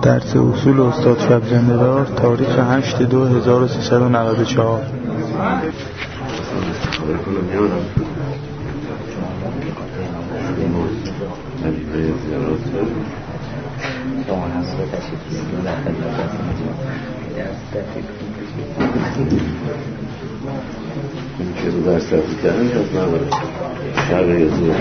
درس اصول استاد شب زنده‌دار تاریخ 8/2/1394. که رو درس تفریح کردن نیاز نداره. شرق یزور.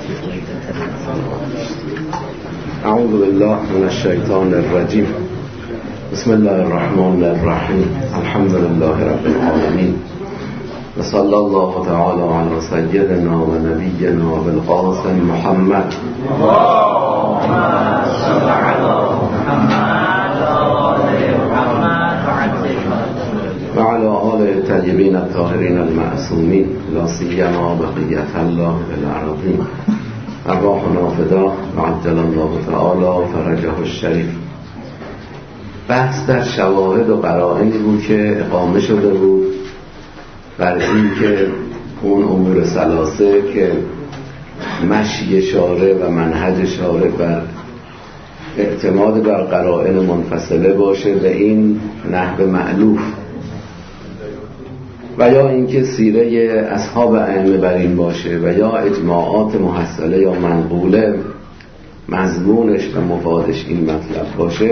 اعوذ بالله من الشیطان الرجیم. بسم الله الرحمن الرحیم. الحمد لله رب العالمین. و صلی الله تعالی علی سیدنا و نبینا بالقاسم محمد. اللهم صل علی محمد و علی آل طیبین الطاهرین المعصومین لا سیما بقیة الله بالارضین. ارواحنا فدا و عجل الله تعالی فرجه الشریف. بحث در شواهد و قرائنی بود که اقامه شده بود بر این که اون امور ثلاثه که مشی شارع و منهج شارع بر اعتماد بر قرائن منفصله باشه و این نحو مألوف، و یا اینکه سیره اصحاب ائمه بر این باشه و یا اجماعات محصله یا منقوله مضمونش و مفادش این مطلب باشه.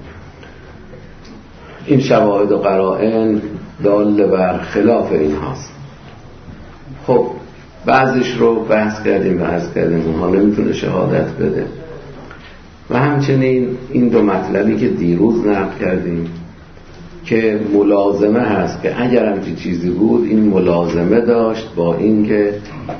این شواهد و قرائن دال بر خلاف این هاست. خب بعضش رو بحث کردیم و عرض کردیم اونها نمیتونه شهادت بده، و همچنین این دو مطلبی که دیروز نقل کردیم که ملازمه هست که اگر همچین چیزی بود این ملازمه داشت با این که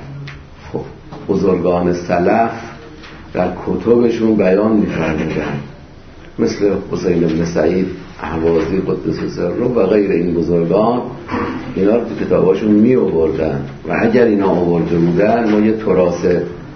بزرگان سلف در کتبشون بیان می‌فرمودن، مثل حسین بن سعید اهوازی قدس سره و غیر این بزرگان، اینا رو تو کتاباشون می آوردن و اگر اینا آورده بودن ما یه تراث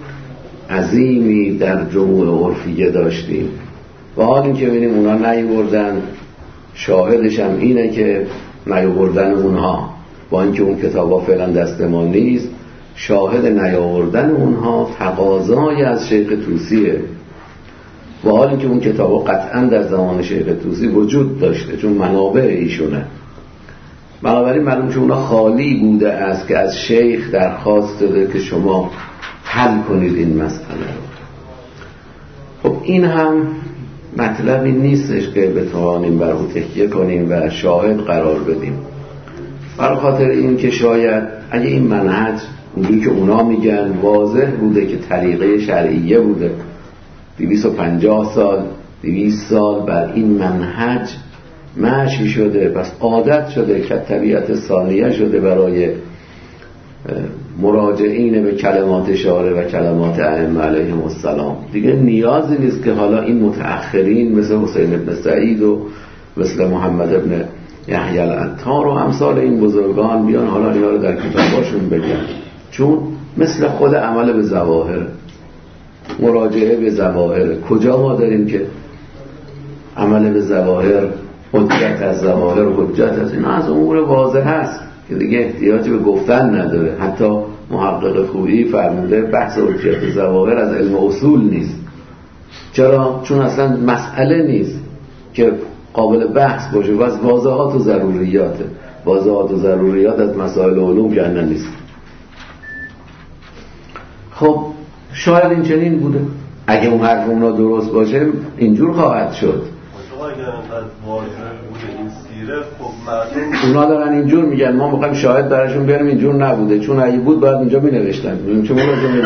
عظیمی در جموع عرفیه داشتیم. و حال این که ببینیم اونا نیاوردن، شاهدش هم اینه که نیاوردن اونها با اینکه اون کتابا فعلا دست ما نیست، شاهد نیاوردن اونها تقاضای از شیخ طوسیه، و حال اینکه اون کتابا قطعا در زمان شیخ طوسی وجود داشته چون منابع ایشونه. بنابراین معلوم که اونا خالی بوده است که از شیخ درخواست داده که شما حل کنید این مسئله رو. خب این هم مطلبی نیستش که بتوانیم بر او تکیه کنیم و شاهد قرار بدیم، برای خاطر این که شاید اگه این منهج اونجوری که اونا میگن واضح بوده که طریقه شرعیه بوده، 250 سال 200 سال بر این منهج مشی شده، پس عادت شده که طبیعت ثانیه شده برای مراجعین به کلمات شارع و کلمات ائمه علیهم السلام. دیگه نیازی نیست که حالا این متأخرین مثل حسین بن سعید و مثل محمد بن یحیی العطار و امثال این بزرگان بیان حالا اینا رو در کتاباشون بگن، چون مثل خود عمل به ظواهر، مراجعه به ظواهر. کجا ما داریم که عمل به ظواهر حجت از ظواهر و حجت از اینا از امور واضح هست که دیگه احتیاجی به گفتن نداره. حتی محقق خویی فرموده بحث حجت ظواهر از علم اصول نیست. چرا؟ چون اصلا مسئله نیست که قابل بحث باشه و از واضحات و ضروریاته. واضحات و ضروریات از مسائل علوم جنن نیست. خب شاید این چنین بوده، اگه اون حرف اونا درست باشه اینجور خواهد شد. اونا دارن اینجور میگن، ما میخوایم شاهد براشون بیاریم اینجور نبوده، چون اگه بود باید اینجا مینوشتن. چون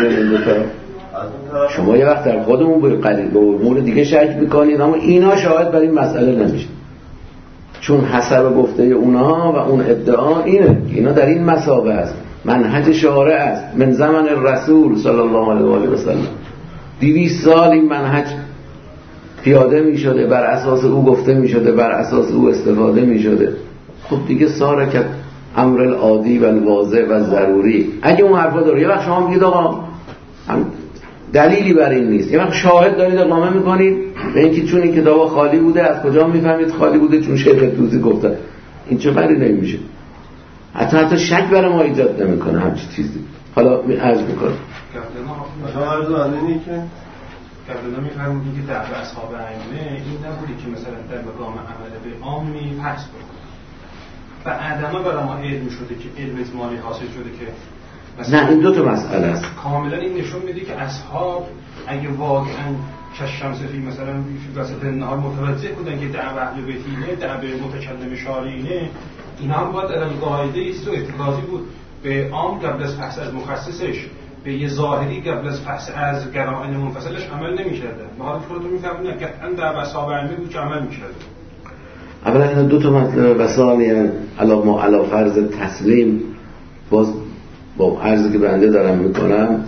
شما یه وقت در خودمون به امور دیگه شک میکنید، اما اینا شاهد بر این مسئله نمیشه، چون حسب گفته اونا و اون ادعا اینه که اینا در این مثابه است، منهج شارع است من زمان رسول صلی الله علیه و آله و سلم. 200 سال این منهج پیاده می شده، بر اساس او گفته می شده، بر اساس او استفاده می شده. خب دیگه ساره که امر العادی و واضح و ضروری. اگه اون حرفا داره، یه وقت شما میگید آقا دلیلی بر این نیست، یه وقت شاهد دارید اقامه میکنید به اینکه چون این کتابا خالی بوده. از کجا میفهمید خالی بوده؟ چون شیخ طوسی گفته. این چه بری نمیشه، حتی شک برای ما ایجاد نمیکنه همچین چیزی. حالا عرض میکنم عرض اینه که کردن می‌فرمودید که دعوت اصحاب ائمه این نبودی که مثلا در مقام عمل به عامی پس بکنه و عدمه برای ما علم شده که علم اجمالی حاصل شده که نه این دو تا مسئله است. کاملا این نشون میده که اصحاب اگه واقعا کشمس فی مثلا وسط نهار متوجه بودن که دعوت اهل بیتینه دعوت متکلم شارعینه اینا هم باید علم قاعده است و اعتراضی بود به عام قبل از فحص از مخصصش به یه ظاهری قبل از فحص از قرائن منفصلش عمل نمی‌کرده. ما حالا خودتون می‌فهمید که ان دعوت اصحاب ائمه بود که عمل می‌کرده. اولا اینا دو تا مطلب و ثانیاً علی فرض تسلیم باز با عرضی که بنده دارم میکنم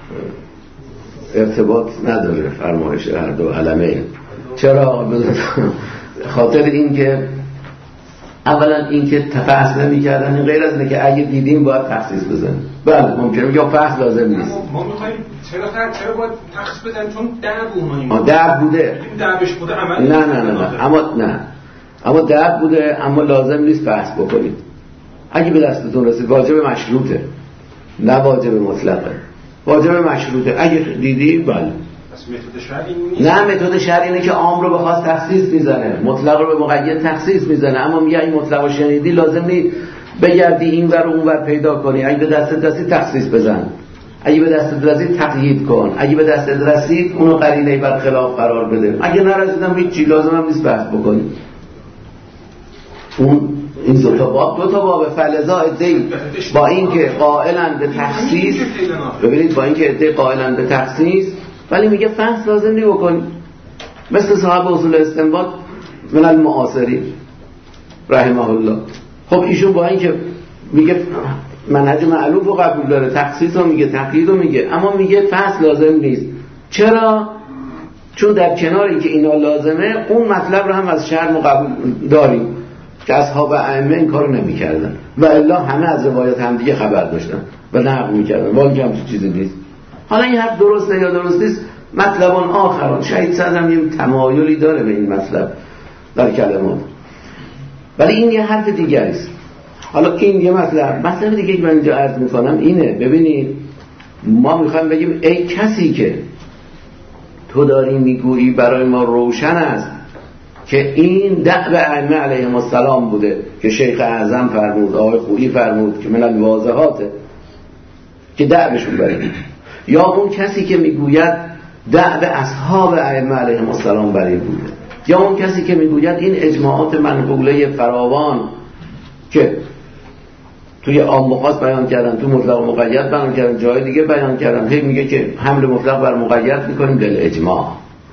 ارتباط نداره فرمایش هر دو علمه. چرا؟ خاطر این که اولا این که فحص نمی‌کردن این غیر از اینه که اگه دیدیم باید تخصیص بزنیم. بله ممکنه یا فحص لازم نیست. ما می‌خوایم چرا باید تخصیص بدن چون دعو دعو بوده. این دعوش بوده عمل نه اما دعو بوده اما لازم نیست بحث بکنید. اگه به دستتون رسید واجب مشروطه نه واجب مطلقه. واجب مشروطه اگه دیدی بله. پس متد شرعی نیست. نه متد شرعی اینه که عام رو بخواست تخصیص میزنه مطلق رو به مقید تخصیص میزنه اما میگه این مطلق رو شنیدی لازم نیست بگردی این ور و اون ور پیدا کنی. اگه به دستت رسید تخصیص بزن اگه به دستت رسید تقیید کن اگه به دستت رسید اونو قرینه بر خلاف قرار بده اگه نرسیدم هیچ لازم هم نیست بحث بکنی. این دو تا باب فلزا ادعی با اینکه قائلن به تخصیص ببینید با اینکه ادعی قائلن به تخصیص ولی میگه فحص لازم نی بکنی مثل صاحب اصول استنباط من المعاصرین رحمه الله. خب ایشون با اینکه میگه منهج معلوف رو قبول داره تخصیص رو میگه تقیید رو میگه اما میگه فحص لازم نیست. چرا؟ چون در کنار اینکه اینا لازمه اون مطلب رو هم از شرع قبول داریم که اصحاب ائمه این کارو نمی‌کردن و الا همه از روایات هم دیگه خبر داشتن و نقل می‌کردن واقعا هم چیزی نیست. حالا این حرف درسته یا درست نیست مطلب آخران شهید صدر هم یه تمایلی داره به این مطلب در کلمات ولی این یه حرف دیگری است. حالا این یه مطلب دیگه که من اینجا عرض می‌کنم اینه ببینید ما می‌خوایم بگیم ای کسی که تو داری میگویی برای ما روشن است که این دعوه ائمه علیهم السلام بوده که شیخ اعظم فرمود آقای خویی فرمود که من الواضحاته که دعوشون برید یا اون کسی که میگوید دعوه اصحاب ائمه علیهم السلام برید بوده یا اون کسی که میگوید این اجماعات منقوله فراوان که توی عام و خاص بیان کردن تو مطلق و مقید بیان کردن جای دیگه بیان کردن هی میگه که حمل مطلق بر مقید میکنیم دل اجماع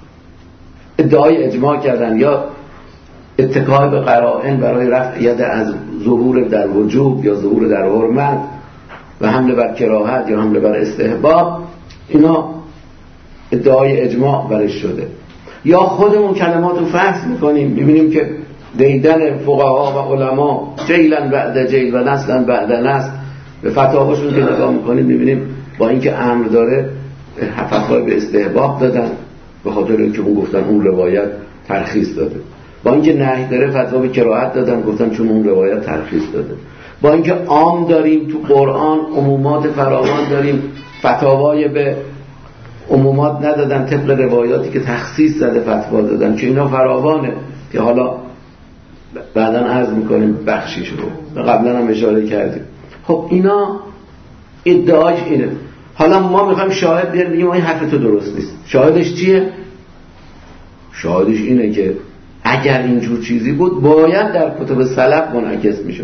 ادعای اجماع کردن یا اتکای به قرائن برای رفع ید از ظهور در وجوب یا ظهور در حرمت و حمله بر کراهت یا حمله بر استحباب اینا ادعای اجماع برش شده. یا خودمون کلمات رو فحص میکنیم ببینیم که دیدن فقها و علما جیلن بعد جیل و نسلن بعد نسل به فتاواشون که نگاه میکنیم ببینیم با اینکه امر داره فتوای به استحباب دادن به خاطر اینکه اون گفتن اون روایت ترخیص داده با اینکه نهی داره فتوا به کراهت دادن گفتن چون اون روایت ترخیص داده با اینکه عام داریم تو قرآن عمومات فراوان داریم فتاوای به عمومات ندادن طبق روایاتی که تخصیص زده فتوا دادن که اینا فراوانه که حالا بعداً عرض میکنیم بخشیش رو قبلا هم اشاره کردیم. خب اینا ادعاش اینه. حالا ما میخوایم شاهد بیاریم بگیم این حرف تو درست نیست. شاهدش چیه؟ شاهدش اینه که اگر اینجور چیزی بود باید در کتب سلف منعکس میشد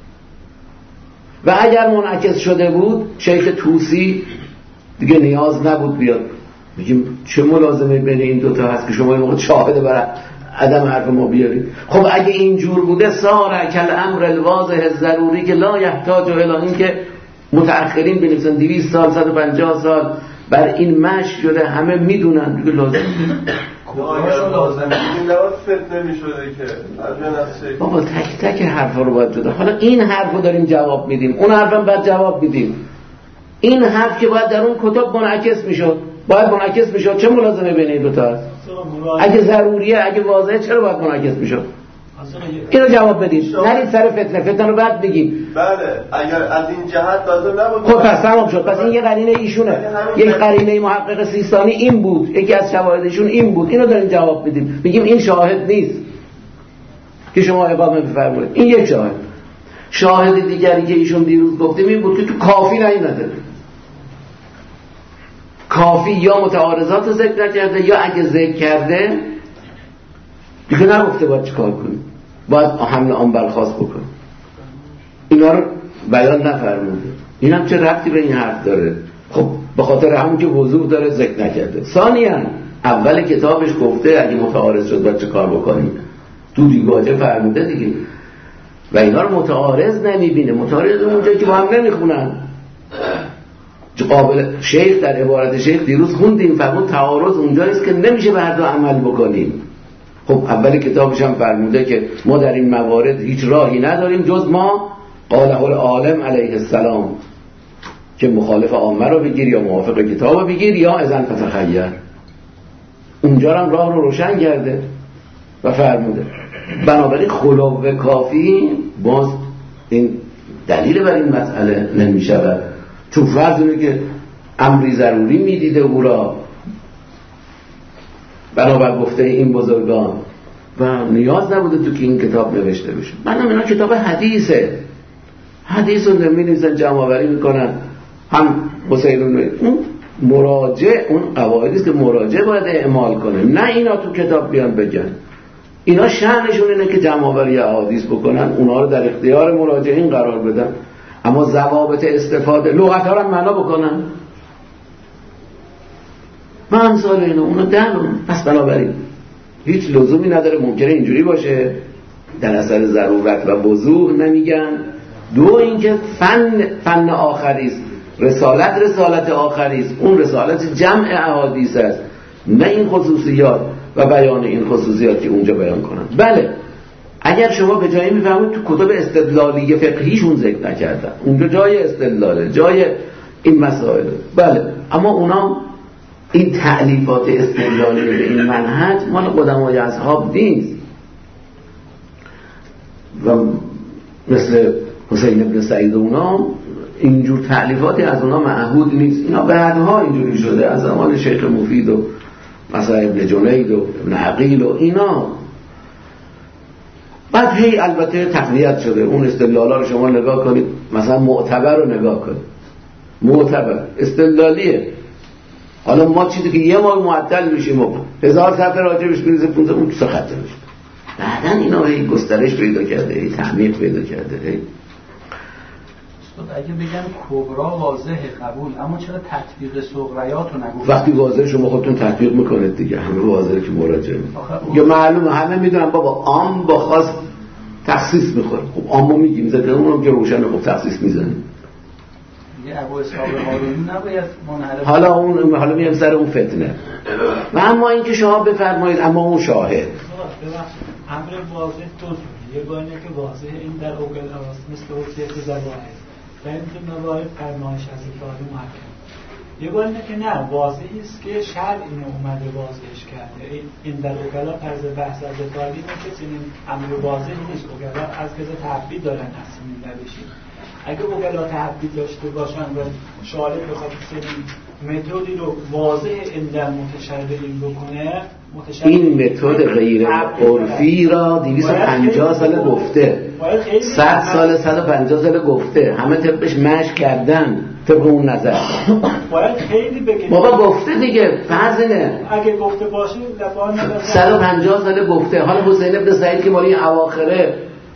و اگر منعکس شده بود شیخ طوسی دیگه نیاز نبود بیاد بگیم چه ملازمه بین این دوتا هست که شما این موقع شاهده برای عدم حرف ما بیارید. خب اگه اینجور بوده سار کل امر الواضح ضروری که لا یحتاج الی این که متأخرین بنویسن 200 سال 150 سال بر این مشی شده همه میدونن دیگه لازم لازم این لحاظ فتنه میشده که بابا تک تک حرفا رو باید بده. حالا این حرف رو داریم جواب میدیم اون حرف هم باید جواب میدیم. این حرف که باید در اون کتب منعکس میشد باید منعکس میشد. چه ملازمه بین این دوتا هست؟ اگه ضروریه اگه واضحه چرا باید منعکس میشد؟ اینو جواب بدید. نرید سر فتنه رو بعد بگیم. بله اگر از این جهت لازم نبود. خب پس تمام شد. پس این یه قرینه ایشونه. یک قرینه محقق سیستانی این بود. یکی از شواهدشون این بود. اینو داریم جواب بدیم. بگیم این شاهد نیست که شما اقامه بفرمایید. این یک شاهد. شاهد دیگری که ایشون دیروز گفتیم این بود که تو کافی نیومده. کافی یا متعارضات رو ذکر نکرده یا اگه ذکر کرده دیگه نگفته باید چی کار کنیم، باید حمل آن برخواست بکنیم. اینا رو بیان نفرموده. این هم چه ربطی به این حرف داره؟ خب به خاطر همون که وضوح داره ذکر نکرده. ثانیاً اول کتابش گفته اگه متعارض شد باید چه کار بکنیم، تو دیگاجه فرموده دیگه. و اینا رو متعارض نمیبینه. متعارض اونجایی که با هم نمیخونن. قابل شیخ در عبارت شیخ دیروز خوندیم فرمود تعارض اونجاییست که نمیشه به هر دو عمل بکنیم. خب اول کتابش هم فرموده که ما در این موارد هیچ راهی نداریم جز ما قاله العالم علیه السلام، که مخالف عامه رو بگیر یا موافق کتاب رو بگیر یا اذن فتخیر. اونجا هم راه رو روشن کرده و فرموده. بنابراین خلو کافی باز این دلیل بر این مسئله نمیشود، چون فرض اینه که امری ضروری میدیده او را بنابر گفته این بزرگان و نیاز نبوده تو که این کتاب نوشته بشه. بعدم اینا کتاب حدیثه، حدیث رو نمی‌نویسن جمع آوری میکنن. هم حسین اون مراجع اون قواعدیست که مراجع باید اعمال کنه، نه اینا تو کتاب بیان بگن. اینا شأنشون اینه که جمع آوری احادیث بکنن، اونا رو در اختیار مراجعین قرار بدن، اما ضوابط استفاده لغت‌ها رو معنا بکنن. من امثال اینو اونو دارم. پس بنابراین هیچ لزومی نداره، ممکنه اینجوری باشه در اثر ضرورت و وضوح نمیگن. دو اینکه فن آخریست، رسالت آخریست، اون رسالت جمع احادیث است، نه این خصوصیات و بیان این خصوصیات که اونجا بیان کنن. بله اگر شما به جایی میفهمید تو کتب استدلالی فقهیشون ذکر نکردن، اونجا جای استدلاله، جای این مسائل، بله، اما اونا این تألیفات استدلالی به این منهج مال قدمای اصحاب نیست و مثل حسین ابن سعید اونا اینجور تألیفاتی از اونا معهود نیست. اینا بعدها اینجوری شده از زمان شیخ مفید و مثلا ابن جنید و ابن عقیل و اینا. بعد هی البته تقویت شده. اون استدلالا رو شما نگاه کنید، مثلا معتبر رو نگاه کنید، معتبر استدلالیه. حالا ما چیزی که یه ماه معطل میشیم و 1000 صفحه راجبش بریزه 15 اون سه خطه میشه. بعدن اینا هی گسترش پیدا کرده، هی تعمیق پیدا کرده. هی اگه بگم کبرا واضحه قبول، اما چرا تطبیق صغریات رو نگفت؟ وقتی واضحه شما خودتون تطبیق میکنید دیگه، همه واضحه که مراجعه یا معلومه، همه میدونن بابا عام با خاص تخصیص میخوره. خب عامو میگیم زده اونم که روشن، خب تخصیص میزنیم. ابو اسحاق هارونی نباید منحرف. حالا میام سر اون فتنه. و اما اینکه شما بفرمایید اما اون شاهد امر واضح دو جوره، یه بانه که واضح این در اوگلاست مثل حجیت زواهر و این که موارد فرمایش از افراد محکم. یه بانه که نه، واضحی است که شرع اینو اومده واضحش کرده. این در اوگلا طرز بحث از افراد اینه که چنین امر واضحی نیست. اوگلا از کذا تعبید دارن اصلا نبشید. اگه اوگلا تعبید داشته باشن و شارع بخواد سری متدی رو واضح اندر متشرعین بکنه، این متد غیر عرفی را 250 سال گفته، 100 سال 150 سال گفته، همه طبقش مشق کردن طبق اون نظر. باید خیلی بگه بابا گفته دیگه، فرض اینه اگه گفته باشه لبان نداره. 150 سال گفته. حالا حسین ابن سعید که مالی اواخره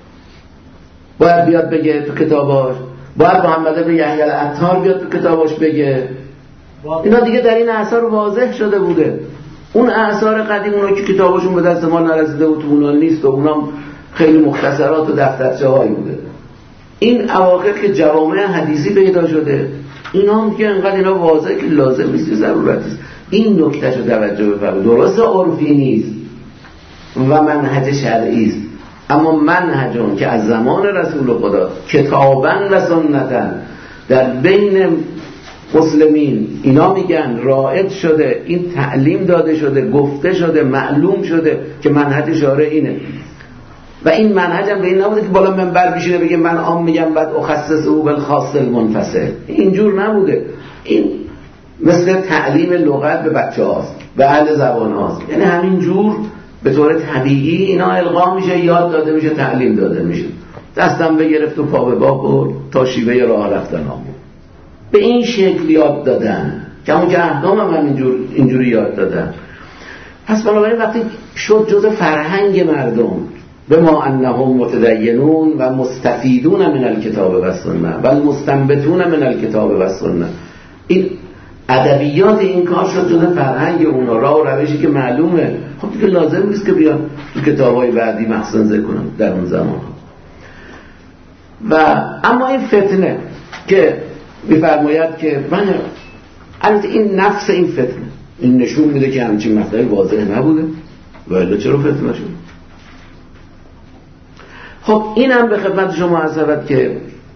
باید بیاد بگه تو کتاباش، باید محمد ابن یحیی العطار بیاد تو کتاباش بگه. اینا دیگه در این اثر واضح شده بوده. اون اثار قدیم اونا که کتاباشون به دست ما نرسیده و تو اونا نیست و اونا خیلی مختصرات و دفترچه هایی بوده. این اواخر که جوامع حدیثی پیدا شده، اینا هم که انقدر اینا واضح که لازم نیست، ضرورت است. این نکته رو توجه بفرمایید. درست عرفی نیست و منهج شرعی است، اما منهجون که از زمان رسول خدا کتاباً و سنتاً در بین مسلمین اینا میگن رائج شده، این تعلیم داده شده، گفته شده، معلوم شده که منهج شارع اینه. و این منهجم به این نبوده که بالا منبر بشینه بگه من عام میگم بعد اخصص او بالخاص المنفصل. اینجور نبوده. این مثل تعلیم لغت به بچه هاست، به اهل زبان هاست، یعنی همینجور به طور طبیعی اینا القا میشه، یاد داده میشه، تعلیم داده میشه. دستم بگرفت و پا به باب برد تا شیوه راه رفتن آمون. به این شکل یاد دادن که همون که احکام هم اینجوری یاد دادن. پس بنابراین وقتی شد جز فرهنگ مردم به ما انهم متدینون و مستفیدون من الکتاب و سنت و المستنبتون من الکتاب و سنت، این ادبیات این کار شد جز فرهنگ اونا، راه و روشی که معلومه. خب دیگه لازم نیست که بیان تو کتاب‌های بعدی محسن ذکر کنم در اون زمان. و اما این فتنه که می‌فرماید که من البته این نفس این فتنه این نشون میده که همچین مطلبی واضح نبوده و الا چرا فتنه شد. خب اینم به خدمت شما عرض شود که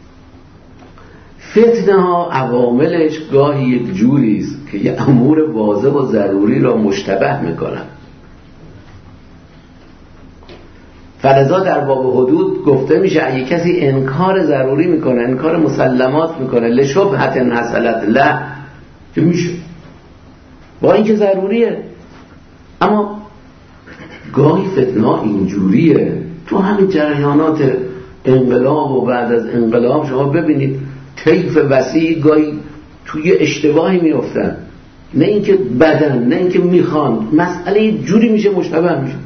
فتنه ها عواملش گاهی یک جوری است که یه امور واضح و ضروری را مشتبه میکنن. فلذا در باب حدود گفته میشه اگه کسی انکار ضروری میکنه، انکار مسلمات میکنه، لشبهت حصلت له، که میشه با اینکه ضروریه. اما گاهی فتنه ها اینجوریه. تو همین جریانات انقلاب و بعد از انقلاب شما ببینید طیف وسیع گاهی توی اشتباهی میافتن، نه اینکه بدن، نه اینکه میخوان، مسئله جوری میشه مشتبه میشه.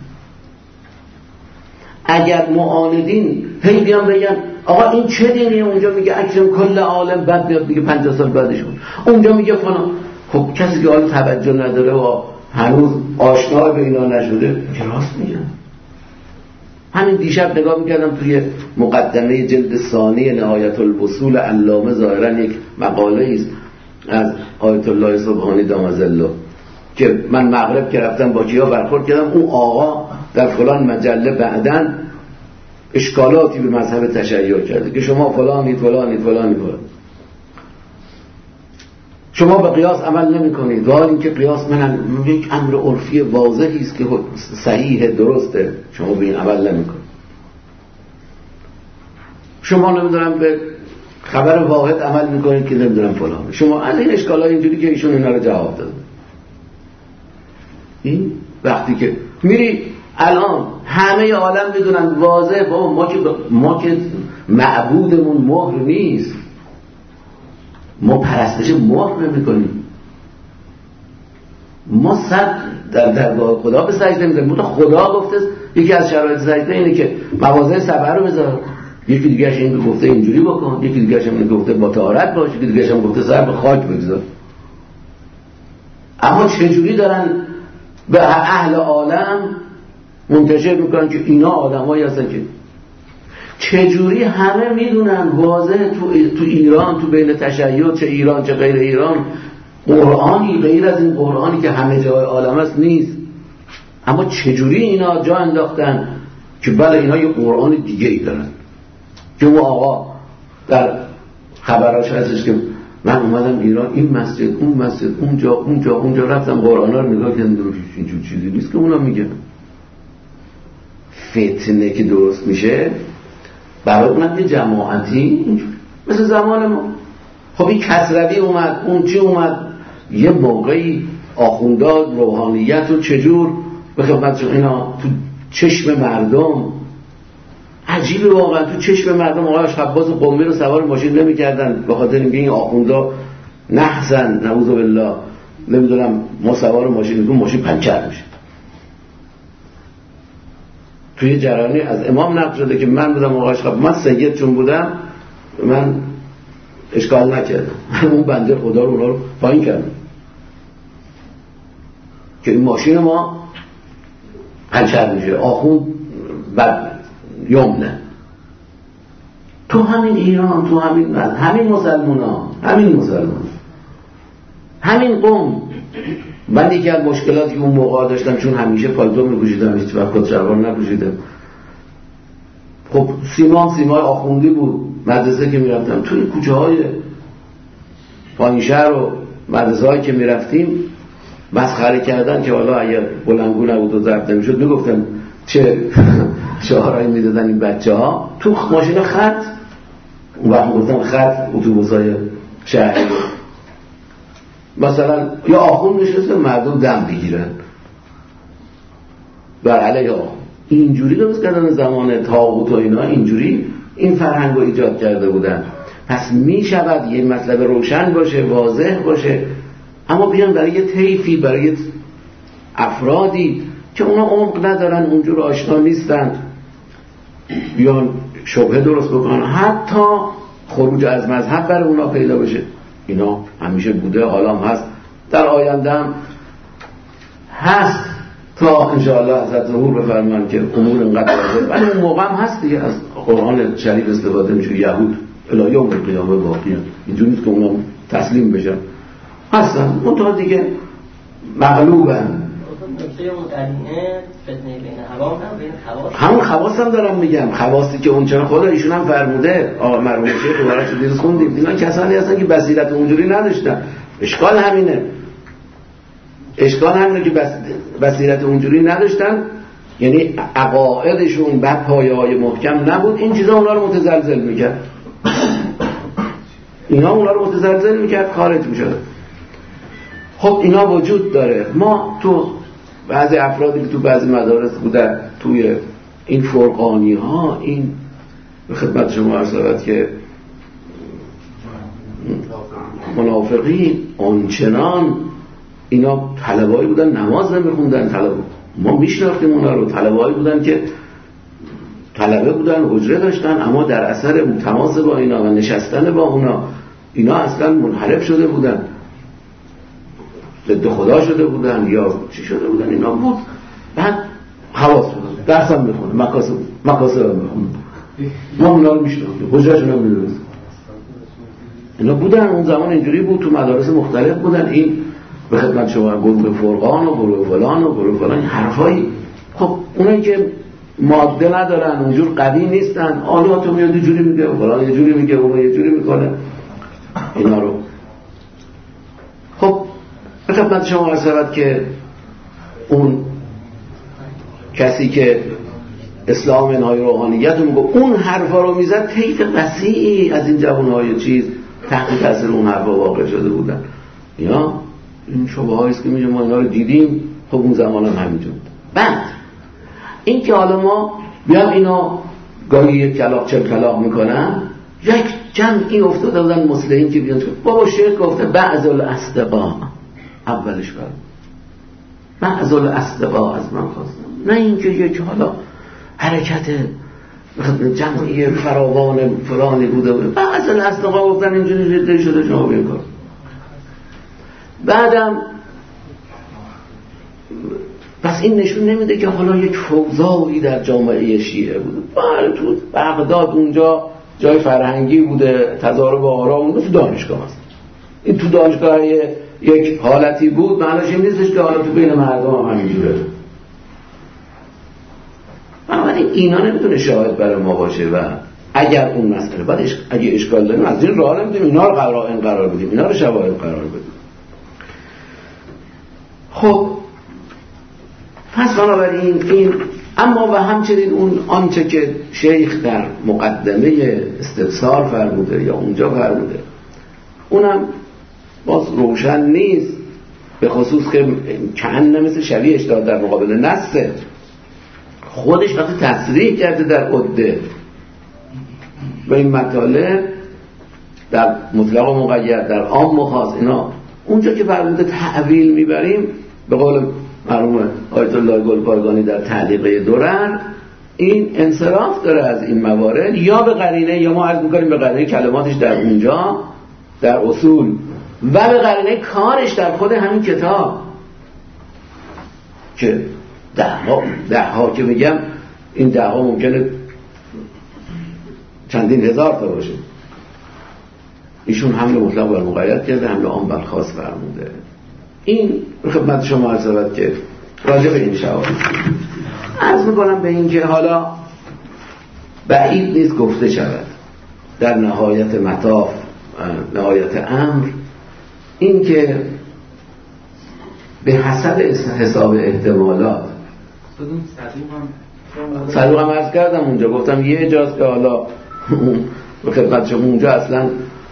اگر معاندین هی بیان بگن آقا این چه دینیه، اونجا میگه اکرم کل عالم، بعد بیاد میگه 50 سال بعدشون اونجا میگه فلان. خب کسی که حالا توجه نداره و هنوز آشنا به اینا نشده که راست میگن. همین دیشب نگاه میکردم توی مقدمه جلد ثانی نهایت الوصول علامه ظاهرا یک مقاله است از آیت الله سبحانی دام ظله که من مغرب که رفتم با کیا برخورد کردم، اون آقا در فلان مجله بعدن اشکالاتی به مذهب تشیع کرده که شما فلانید فلانید فلانید فلان، شما به قیاس عمل نمی کنید، و اینکه قیاس من یک امر عرفی واضحی است که صحیح درسته، شما به این عمل نمی کنید. شما نمیدونم به خبر واحد عمل میکنید که نمیدونم فلان. شما از این اشکالای اینجوری که ایشون اینا رو جواب داد. این وقتی که میری الان همه عالم میدونن واضح با ما که معبودمون مهر نیست، ما پرستش مهر نمی‌کنیم، ما صد در درگاه خدا به سجده می‌کنیم. خدا گفته یکی از شرایط سجده اینه که مواضع سبع رو بذار، یکی دیگه‌اش این گفته اینجوری بکن، یکی دیگه‌اش این گفته با طهارت باش، یکی دیگه‌اش هم گفته سر به خاک بگذار. اما چجوری دارن به اهل عالم منتشر میکنن که اینا آدمایی هستن که چجوری همه میدونن واضح تو ایران، تو بین تشیع، چه ایران چه غیر ایران، قرآنی غیر از این قرآنی که همه جای عالم است نیست. اما چجوری اینا جا انداختن که بله اینا یه قرآن دیگه ای دارن، که اون آقا در خبراش هستش که من اومدم ایران، این مسجد، اون مسجد، اونجا رفتم قرآن رو نگاه کردم، اینجور چیزی نیست که اونا میگن. فتنه که درست میشه برای اونم یه جماعتی اینجور مثل زمان ما. خب این کسروی اومد، اون چی اومد، یه موقعی آخونداد روحانیت و چجور به خدمت اینا تو چشم مردم، عجیبه واقعا، تو چشم مردم آقای شباز قمی رو سوار ماشین نمی‌کردن به خاطر اینکه این آخوندا نحسن نعوذ بالله نمیدونم ما سوار ماشین میگم ماشین پنچر میشه. توی جرانی از امام نقل شده که من بودم آقای شباز، من سید چون بودم من اشکال نکردم، اون بنده خدا رو اونا رو پایین کردم که این ماشین ما پنچر میشه، آخوند بد یمنه. تو همین ایران، تو همین مسلمان همین قوم، من یکی از مشکلاتی که اون موقع داشتم چون همیشه پالتو میپوشیدم، هیچ وقت کتشلوار نپوشیدم. خب سیمای آخوندی بود. مدرسه که میرفتم توی کوچه های پایین شهر و مدرسه هایی که میرفتیم مسخره کردن که حالا اگر بلندگو نبود و ضرب نمیشد میگفتن چه شعارهایی میدادن این بچه ها تو ماشین خط. اون وقت گفتم خط اتوبوسای شهری، مثلا یا آخوند نشسته مردم دم بگیرن بر علیه آخوند. اینجوری درست کردن زمان طاغوت و اینا، اینجوری این فرهنگ رو ایجاد کرده بودن. پس می شود یه مطلب روشن باشه، واضح باشه، اما بیان برای یه طیفی، برای افرادی که اونا عمق ندارن، اونجور آشنا نیستن، بیان شبهه درست بکنن، حتی خروج از مذهب برای اونا پیدا بشه. اینا همیشه بوده، حالا هم هست، در آینده هم هست، تا انشاءالله حضرت ظهور بفرمان که امور انقدر واضحه. ولی اون موقع هم هست دیگه، از قرآن شریف استفاده میشه. یهود الی یوم القیامه باقیه، اینجوری نیست که اونا تسلیم بشن، هستن منتها دیگه مغلوبن. همون خواص هم دارم میگم، خواصی که اون چنان خدا ایشون هم فرموده، آقا مرحوم شیخ دوباره دیروز خوندیم، اینا کسانی هستن که بصیرت اونجوری نداشتن. اشکال همینه که بصیرت اونجوری نداشتن، یعنی عقایدشون بر پایه‌های محکم نبود. این چیزا اونا رو متزلزل میکرد، خارج میشد. خب اینا وجود داره. ما تو بعضی افرادی که تو بعضی مدارس بودن، توی این فرقانی ها، این به خدمت شما عرض شود که منافقین آنچنان اینا طلبه‌ای بودن نماز نمیخوندن، ما میشناختیم اونا رو، طلبه‌ای بودن که طلبه بودن، حجره داشتن، اما در اثر تماس با اینا و نشستن با اونا، اینا اصلا منحرف شده بودن، ضد خدا شده بودن یا چی شده بودن. اینا بود بعد حواس بودن، درس هم میخونه، مکاسب هم میخونه، ما اونا رو میشناختیم، حجرهشون هم میدونستیم. اینا بودن اون زمان، اینجوری بود، تو مدارس مختلف بودن. این به خدمت شما گروه فرقان و گروه فلان و گروه فلان حرفایی. خب اونایی که ماده ندارن، اونجور قوی نیستن، آلاتو میاد یه جوری میگه، فلان یه جوری میگه، اون یه جوری میکنه اینا رو. خب به خدمت شما عرض شود که اون کسی که اسلام انهای روحانیت رو میگه، اون حرفا رو میزد، طیف وسیعی از این جوانهای چیز تحت تاثیر اون حرفا واقع شده بودن. یا این شبههایی است که میگه ما اینا رو دیدیم. خب اون زمان هم همینجور. بعد این که حالا ما بیام اینا گاهی یک کلاق چل کلاق میکنن، یک جمعی افتاده بودن مسلمین که بیان بابا شیخ گفته بعض الاصدقاء، اولش برد بعض الاصدقاء از من خواستم، نه اینکه یک حالا حرکت جمعی فراوان فلانی بوده بعض الاصدقاء گفتن اینجوری جدی شده شما بیان کار. بعدم پس این نشون نمیده که حالا یک فوضایی در جامعه شیعه بوده. بله تو بغداد اونجا جای فرهنگی بوده، تضارب آرا، اون تو دانشگاه هست. این تو دانشگاه یک حالتی بود، معنیش این نیستش که حالا تو بین مردم هم همینجوره. بنابراین اینا نمیتونه شاهد برای ما باشه. و اگر اون مسئله بعد اگه اشکال داریم از این راه نمیدیم اینا رو قرار بدیم، اینا رو شواهد قرار بدیم. خب پس بنابراین این اما و همچنین اون آنچه که شیخ در مقدمه استفسار فرموده یا اونجا فرموده اونم باز روشن نیست، به خصوص که کأنه مثل شبیهش داد در مقابل نصه خودش وقتی تصریح کرده در عده و این مطالب در مطلق و مقید، در عام و خاص، اینا اونجا که فرموده تعویل میبریم، به قول مرحوم آیت الله گلپایگانی در تعلیقه درر، این انصراف داره از این موارد، یا به قرینه، یا ما عرض میکنیم به قرینه کلماتش در اونجا در اصول و به قرینه کارش در خود همین کتاب که ده ها که میگم این ده ها ممکنه چندین هزار تا باشه. ایشون حمل مطلق بر مقید کرده، حمل عام بر خاص فرموده. این خدمت شما عرض شود که راجع به این شواهد عرض میکنم به این که حالا بعید نیست گفته شود در نهایت مطاف، نهایت امر، این که به حسب حساب احتمالات صدوم هم صدوق هم عرض کردم اونجا، گفتم یه جاست که حالا به خدمت شما اونجا اصلا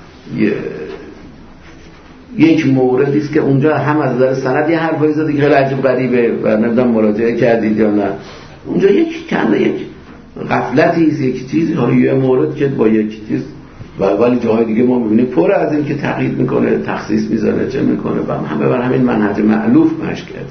یک موردی است که اونجا هم از نظر سند یه حرفایی زده که خیلی عجیب غریبه و نمیدونم مراجعه کردید یا نه. اونجا یک غفلتی است، یک چیزی، حالا یه مورد که با یک چیز ولی جاهای دیگه ما می‌بینیم پر از این که تقیید میکنه، تخصیص میذاره، چه میکنه و همه بر همین منهج مألوف مشی کرد.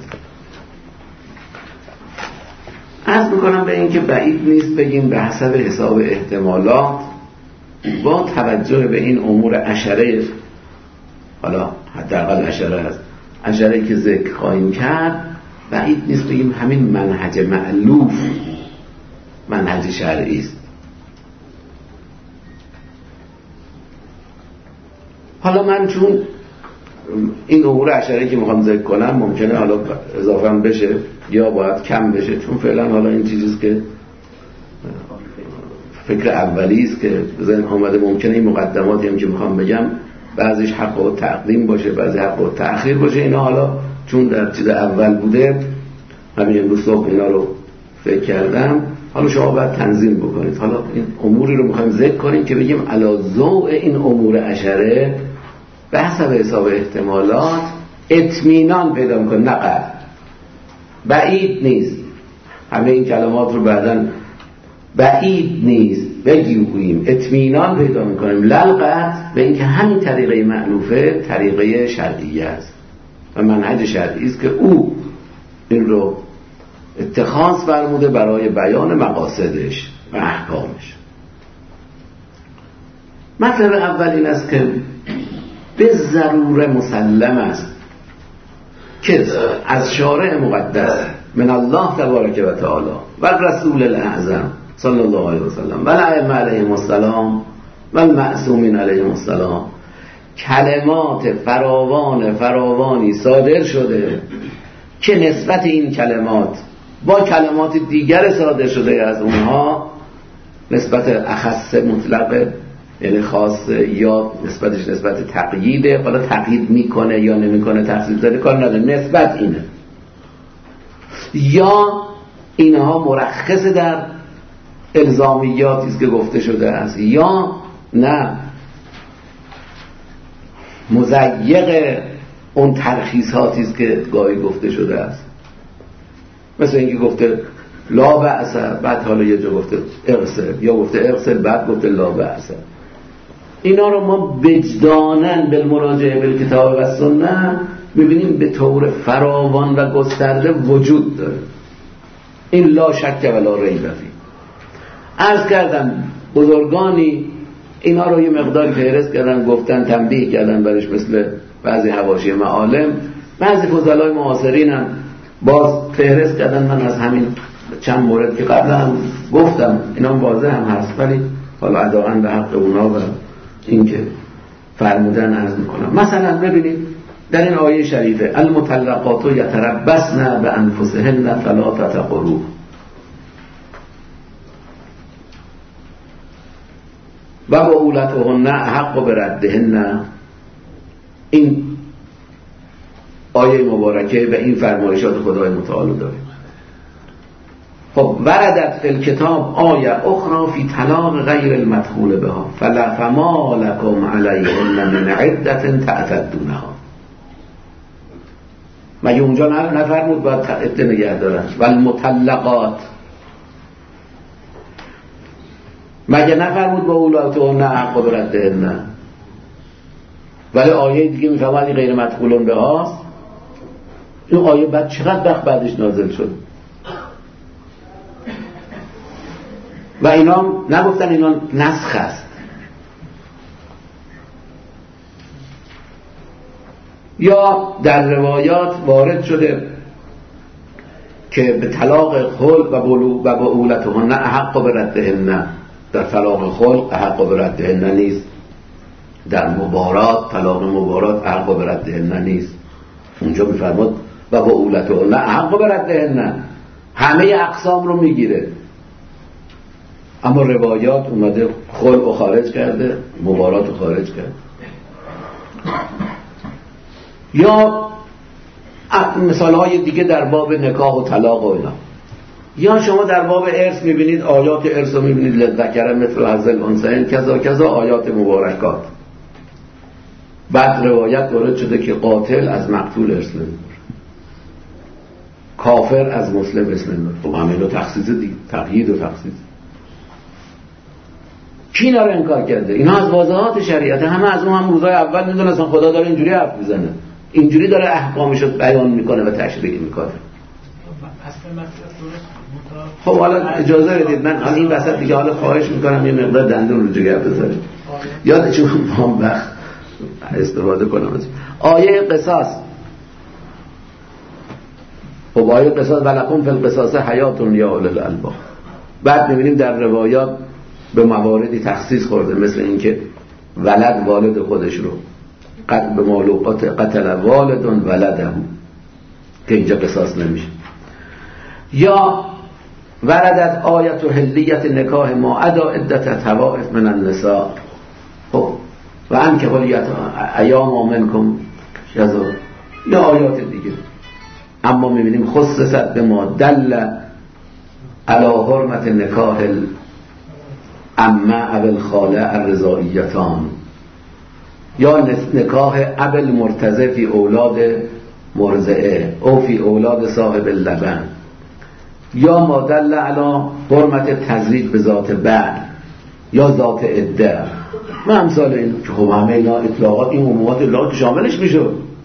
عرض میکنم به این که بعید نیست بگیم به حسب حساب احتمالات با توجه به این امور عشره، حالا حداقل عشره هست، عشره که ذکر خواهیم کرد، بعید نیست بگیم همین منهج مألوف منهج شرعی است. حالا من چون این امور عشره که میخوام ذکر کنم ممکنه حالا اضافه بشه یا باید کم بشه، چون فعلا حالا این چیزیست که فکر اولی است که ذهن آمده، ممکنه این مقدماتی هم که میخوام بگم بعضیش حق و تقدیم باشه، بعضی حق و تأخیر باشه. اینا حالا چون در چیز اول بوده همین امروز صبح اینا رو فکر کردم، حالا شما باید تنظیم بکنید. حالا این اموری رو میخوایم ذکر کنیم که بگیم علی ضوء این امور عشره به حسب حساب احتمالات اطمینان پیدا میکنه. نه بعید نیست، همه این کلمات رو بعداً بعید نیست بگیم اطمینان پیدا میکنیم للقط به اینکه همین طریقه مألوفه طریقه شرعیه است و منهج شرعی است که او این رو اتخاذ فرموده برای بیان مقاصدش و احکامش. مطلب اول این است که به ضروره مسلم است که از شارع مقدس من الله تبارک و تعالی و رسول الاعظم صلی الله علیه و سلم و الائمه علیهم السلام و المعصومین علیهم السلام کلمات فراوانی صادر شده که نسبت این کلمات با کلمات دیگر صادر شده از اونها نسبت اخص مطلقه، یعنی خاص، یا نسبتش نسبت تقییده، حالا تقیید میکنه یا نمیکنه تخصیص داره کار نداره، نسبت اینه، یا اینها مرخص در الزامیاتی است که گفته شده است، یا نه مضیق اون ترخیصاتی است که گاهی گفته شده است. مثل اینکه گفته لا بأس، بعد حالا یه جا گفته اغسل، یا گفته اغسل بعد گفته لا بأس. اینا رو ما وجداناً بالمراجعه بالکتاب و سنت میبینیم به طور فراوان و گسترده وجود داره. این لا شک و لا ریب فیه. عرض کردم بزرگانی اینا رو یه مقداری فهرست کردن، گفتن، تنبیه کردن برش، مثل بعضی حواشی معالم، بعضی فضلای معاصرین هم باز فهرست کردن. من از همین چند مورد که قبلا هم گفتم اینا واضح هم هست، ولی حالا اداءً به حق اونا و این که فرمودن عرض میکنم. مثلا ببینید در این آیه شریفه المطلقات یتربصن بانفسهن ثلاثه قروء، و بعولتهن احق بردهن. این آیه مبارکه به این فرمایشات خدای متعال داره. خب وردت فی الکتاب آیه اخرى فی طلاق غیر المدخول بها فما لکم علیهن من عدة تعتدونها. مگه اونجا نفرمود باید عده نگه دارن؟ والمطلقات مگه نفرمود با اولادهن احق بردهن؟ ولی آیه دیگه میفرماید غیر مدخولون بهاست. این آیه بعد چقدر وقت بعدش نازل شد و اینا نگفتن اینا نسخ است. یا در روایات وارد شده که به طلاق خلق و بعولتهن احق بردهن، در طلاق خلق احق بردهن نیست، در مبارات طلاق مبارات احق بردهن نیست. اونجا میفرماد و بعولتهن احق بردهن، همه اقسام رو میگیره، اما روایات اومده خلق رو خارج کرده، مبارات رو خارج کرده. یا مثال های دیگه در باب نکاح و طلاق و اینا یا شما در باب ارث میبینید آیات ارث رو میبینید للذکر مثل حظ الانثیین کذا کذا آیات مبارکات. بعد روایت وارد شده که قاتل از مقتول ارث نمیبره، کافر از مسلم ارث نمیبره. خب همه اینا تخصیص دیگه، تقیید و تخصیص. کی اینا رو انکار کرده؟ اینا از واضحات شریعت، همه از اون هم روزای اول میدونستن خدا داره اینجوری حرف میزنه، اینجوری داره احکامش رو بیان میکنه و تشریح میکنه. خب حالا اجازه بدید من حالا این وسط دیگه حالا خواهش میکنم یه مقدار دندون رو جگر بذارید، یادتون هم وقت استفاده کنم از آیه قصاص. خب آیه قصاص ولکم فی القصاص حیات یا اولی الالباب. بعد میبینیم در روایات به مواردی تخصیص خورده، مثل اینکه ولد والد خودش رو به معلوقات قتل والد ولده که اینجا قصاص نمیشه. یا وردت آیت و حلیت نکاح ما ادا عدت طوائف من النساء. خب و ان که حلیت ایام منکم شذا یا آیات دیگه. اما میبینیم خصصت به ما دل علی حرمت نکاح العمه او الخاله الرضاعیتان، یا نکاح اب المرتضع فی اولاد مرضعه او فی اولاد صاحب اللبن، یا ما دل علی حرمت تزویج به ذات بعل یا ذات عده و امثال این که خب همه اینا اطلاقات، این عمومات اطلاقات شاملش میشه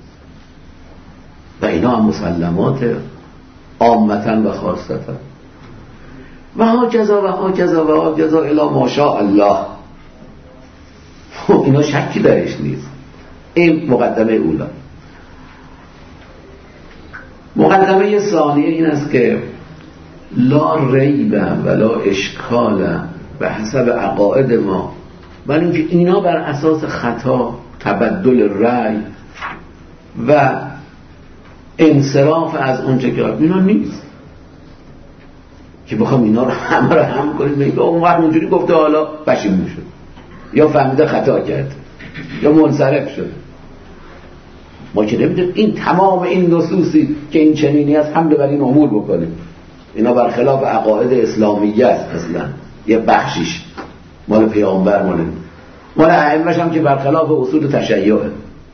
و اینا هم مسلمات عامتا و خاصتا و ها جزا و ها جزا و ها جزا الی ماشاء الله. اینا شکی درش نیست. این مقدمه اولا. مقدمه ثانیه این است که لا ریب ولا اشکال به حسب عقاید ما، ولی اینکه اینا بر اساس خطا، تبدل رأی و انصراف از اونچه که اینا نیست که بخوام اینا رو همه رو هم کنید میگه اون وقت اونجوری گفته حالا پشیمون شد یا فهمیده خطا کرد یا منصرف شد. ما که نمیدونیم این تمام این نصوصی که این چنینی است حمله بر این امور بکنیم. اینا برخلاف عقاید اسلامیه است، اصلا یه بخشیش مال پیامبر مال ائمه‌ش هم که برخلاف اصول تشیعه.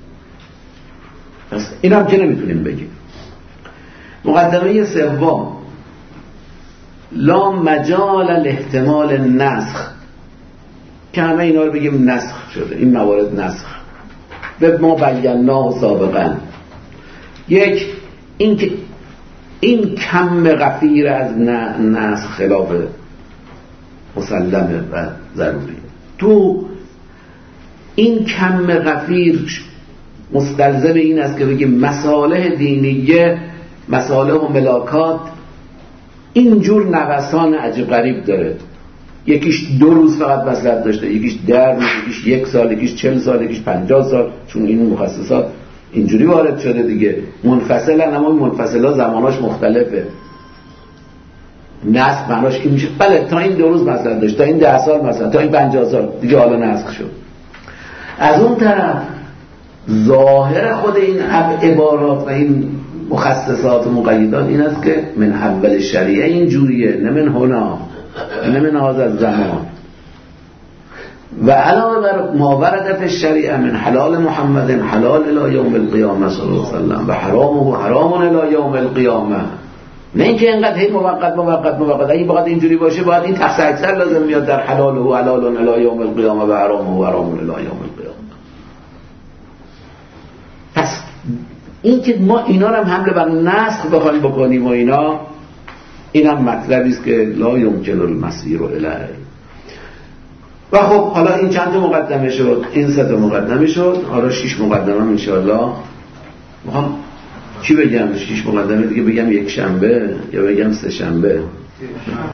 پس این هم که نمیتونیم بگیم. مقدمه سوم لا مجال الاحتمال نسخ، که همه اینا رو بگیم نسخ شده، این موارد نسخ به ما بیناه سابقا. یک این که این کم غفیر از نسخ خلاف مسلمه و ضروری. تو این کم غفیر مستلزم این است که بگیم مصالح دینیه، مصالح و ملاکات اینجور نوسان عجیب غریب داره. یکیش 2 روز فقط مصلحت داشته، یکیش 10 روز، یکیش 1 سال، یکیش 40 سال، یکیش 50 سال، چون این مخصصات اینجوری وارد شده دیگه. منفصلن، اما منفصلا زماناش مختلفه. نسخ معناش این میشه بله تا این 2 روز مصلحت داشت، تا این 10 سال مثلا، تا این 50 سال دیگه حالا نسخ شد. از اون طرف ظاهر خود این عبارات و این مخصصات و مقیدات این است که من اول شریعه این جوریه، نه من هنا، نه من هذا الزمان. و علاوه بر ما ورد فی الشریعه من حلال محمد حلال الی یوم القیامه صلی الله علیه و سلم و حرامه حرام الی یوم القیامه. نه اینکه اینقدر هی موقت اگه بخواد اینجوری باشه باید این تخصیص اکثر لازم میاد در حلال و حلال الی یوم القیامه و حرام الی یوم القیامه. پس این که ما اینا رو هم حمله بر نسخ بخوایم بکنیم و اینا، این هم مطلبی است که لا یمکن المسیر الیه. و خب حالا این چند تا مقدمه شد، این 3 تا مقدمه شد، حالا 6 مقدمه ان شاء الله. میخوام چی بگم؟ 6 مقدمه دیگه بگم یک شنبه یا بگم 3 شنبه؟